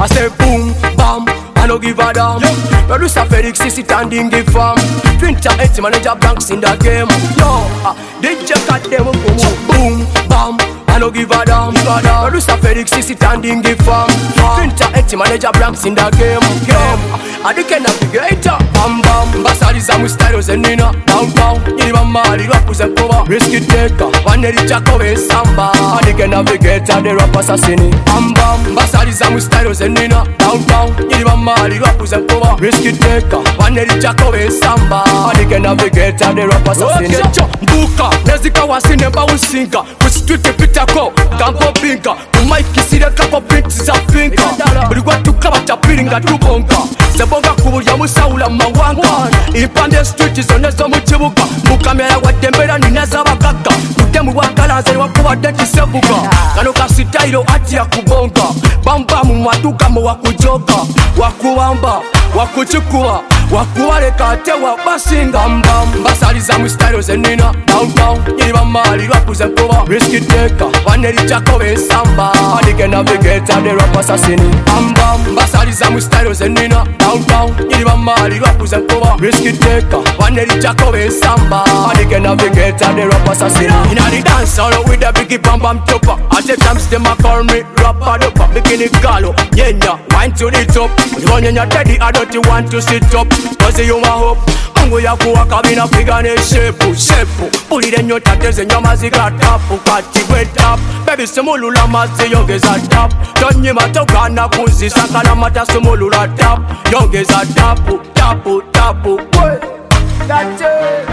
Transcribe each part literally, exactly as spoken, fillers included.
I say boom, bam, I no give a damn. Producer Felix is standing the farm. Twitter eight manager Blanks in the game. Yo, uh, D J cut them boom, bam, I no give a damn. Producer Felix is standing the farm. Twitter eight manager Blanks in the game. Game, I the navigator. Bam bam, basaliza mu styles zenina. Downtown, iriba mali represent cover. Risky taker, vaneri chako besamba. I the navigator, the rap assassin. Bam bam, basaliza mu styles zenina. Downtown, iriba mali represent cover. Risky taker, vaneri chako besamba. I the navigator, the rap assassin. Mbuka, nezika wasine ba usinka. Ku street pitako, kampo pinka. Ku mic kisire kapo beat za pinka. Buli gwatu kaba chapiringa tubonka. Sebonga kubulya musawula mawanga. Impande street zone zo mu kibuga. Mukamera wadembera ninaza bagaga. Kutemu wakalanze wakuba denti sebuga. Kano kasitairo ati ya kubonga. Bamba mu maduka mu wakujoga. Wakuwamba, wakuchukua. Wakuwaleka ate wabasinga. Bambam, basaliza mu styles zenina. Downtown, iriba mali represent cover. Risky taker, vaneri chako besamba. Adike navigator, the rap assassin. Bambam, basaliza mu styles zenina. Downtown, iriba mali represent cover. Risky taker, vaneri chako besamba. Adike navigator, the rap assassin. Inna the dance hall with the biggie bam bam chopper. At the times them a call me rapper doper. Bikini galo, yenya, wine to the top. When you're teddy, I don't want to sit up. Cause you my hope. Mungu ya kuwa kabina pigane shepu, shepu. Pulire nyota teze nyama zika tapu. Kati we tap, baby simulula mazi yongeza tap. Tonyi matoka na kuzi sakana mata simulula tap. Yongeza tapu, tapu, tapu. That's it.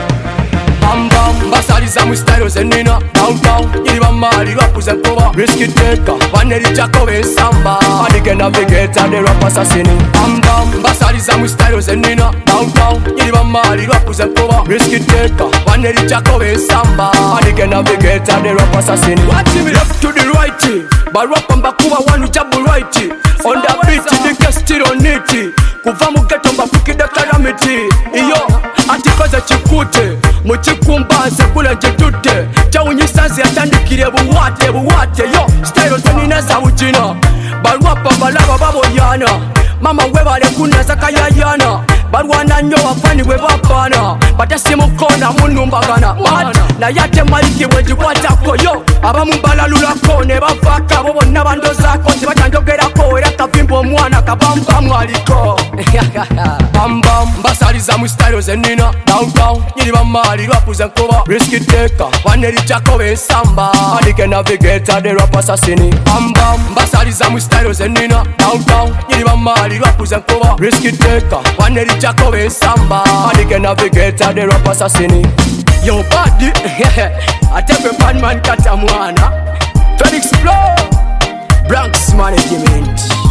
Bam bam, basaliza mu styles zenina. Downtown, iriba mali represent cover. Risky taker, vaneri chako besamba. Adike navigator, the rap assassin. Bam bam, basaliza mu styles zenina. Downtown, iriba mali represent cover. Risky taker, vaneri chako besamba. Adike navigator, the rap assassin. Watch me left to the right, but rap amba kuba wanu jabu right. On the beat, the cast still on it. Kuva mu ghetto mbafukide calamity. Iyo, atikoze chikute. Muchikumbanze kula njitute. Chawunyisanzi atandikire buwate buwate. Yo, styles zenina za ujina. Barwapa balaba babo yana. Mama webale kuneza kayayana. Barwana nyo wafani webapana. Batasi mukona munumbagana. Mad, na yate maliki weji watako. Yo, abamu balalulako ne bafaka. Bobo nabando zako tibatanjogerako. Era kavimbo mwana kabamba mwaliko. Bam bam, basaliza mu styles zenina. Downtown, iriba mali represent cover. Risky taker, vaneri chako besamba. Adike navigator, the rap assassin. Bam bam, basaliza mu styles zenina. Downtown, iriba mali represent cover. Risky taker, vaneri chako besamba. Adike navigator, the rap assassin. Yo body, atepe pan man kata mwana. Felix Blow, Blanks management.